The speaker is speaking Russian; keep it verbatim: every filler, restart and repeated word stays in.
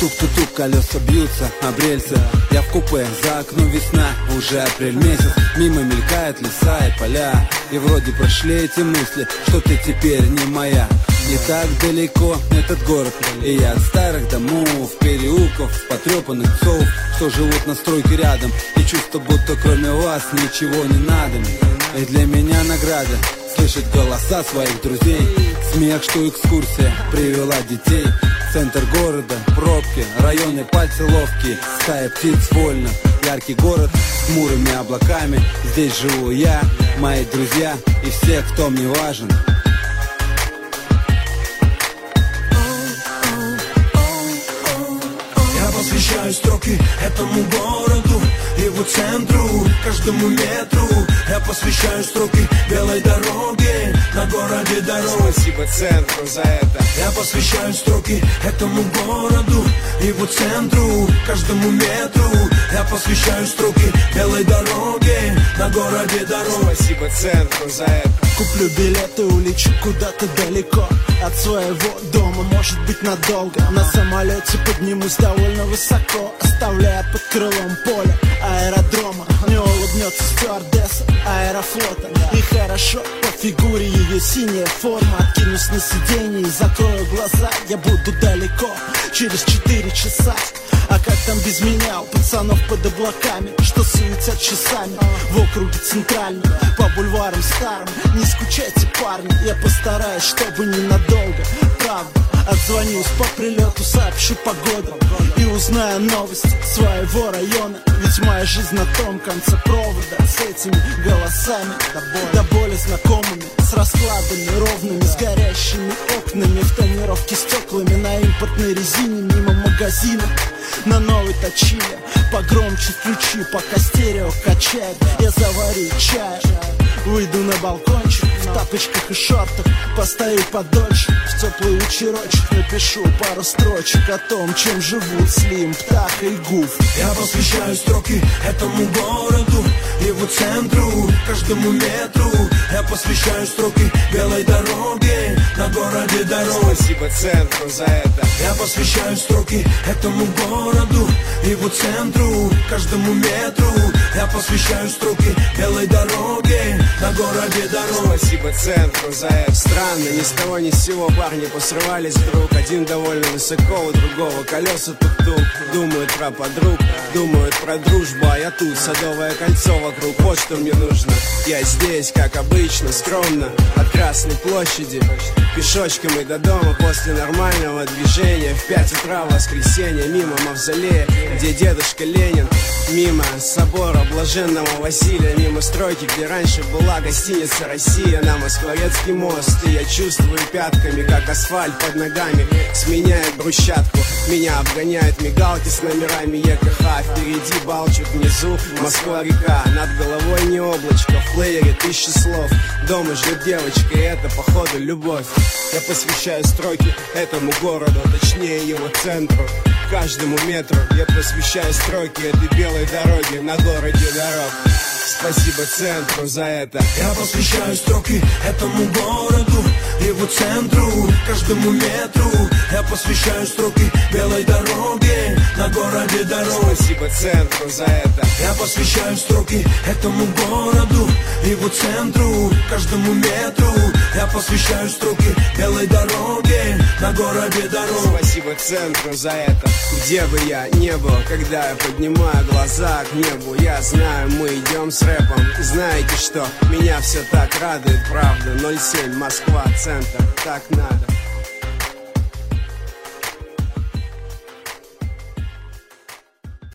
Тук-тук-тук, колеса бьются об рельсы. Я в купе, за окном весна, уже апрель месяц. Мимо мелькают леса и поля, и вроде прошли эти мысли, что ты теперь не моя. Не так далеко этот город, и я от старых домов, переулков, потрепанных псов, что живут на стройке рядом, и чувство, будто кроме вас ничего не надо. И для меня награда слышать голоса своих друзей, смех, что экскурсия привела детей. Центр города, пробки, районы пальцы ловкие, стая птиц вольно. Яркий город с хмурыми облаками, здесь живу я, мои друзья и все, кто мне важен. Посвящаю строки этому городу, его центру, каждому метру. Я посвящаю строки белой дороге, на городе дорог. Спасибо центру за это. Я посвящаю строки этому городу, его центру, каждому метру. Я посвящаю строки белой дороге, на городе дорог. Спасибо центру за это. Куплю билеты, улечу куда-то далеко от своего дома, может быть надолго. На самолете поднимусь довольно высоко, оставляя под крылом поле аэродрома. Мне улыбнется стюардесса аэрофлота, и хорошо по фигуре ее синяя форма. Откинусь на сиденье и закрою глаза, я буду далеко через четыре часа. А как там без меня, у пацанов под облаками, что суетят часами в округе центральном, по бульварам старым. Не скучайте, парни, я постараюсь, чтобы ненадолго. Правда, отзвонюсь по прилету, сообщу погоду и узнаю новости своего района. Ведь моя жизнь на том конце провода, с этими голосами до боли знакомыми, с раскладами ровными, с горящими окнами, в тонировке стеклами, на импортной резине, мимо магазина, на новой точиле. Погромче включи, пока стерео качает. Я заварю чай, выйду на балкончик в тапочках и шортах, постою подольше, в теплый вечерочек напишу пару строчек о том, чем живут Слим, Птаха и Гуф. Я посвящаю строки этому городу, его центру, каждому метру. Я посвящаю строки белой дороге, на городе дорог. Спасибо центру за это. Я посвящаю строки этому городу, его центру, каждому метру. Я посвящаю строки белой дороге, на городе дорог. Спасибо центру за это. Странно, ни с того ни с сего парни посрывались вдруг. Один довольно высоко, у другого колеса тук-тук. Думают про подруг, думают про дружбу, а я тут, Садовое кольцо вокруг. Вот что мне нужно. Я здесь, как обычно, скромно, от Красной площади пешочком и до дома после нормального движения. В пять утра в воскресенье мимо мавзолея, где дедушка Ленин. Мимо собора Блаженного Василия, мимо стройки, где раньше была гостиница «Россия», на Москворецкий мост. И я чувствую пятками, как асфальт под ногами сменяет брусчатку. Меня обгоняют мигалки с номерами ЕКХ. Впереди Балчук, внизу Москва-река. Над головой не облачко, в плеере тысячи слов. Дома ждет девочка, и это походу любовь. Я посвящаю строки этому городу, точнее его центру, каждому метру. Я посвящаю строки этой белой дороги, на городе дорог. Спасибо центру за это. Я посвящаю строки этому городу, его центру, каждому метру. Я посвящаю строки белой дороге, на городе дорог. Спасибо центру за это. Я посвящаю строки этому городу, его центру, каждому метру. Я посвящаю строки белой дороге, на городе дорог. Спасибо центру за это. Где бы я не был, когда я поднимаю глаза к небу, я знаю, мы идем с рэпом. Знаете что, меня все так радует, правда. ноль семь, Москва, центр, так надо.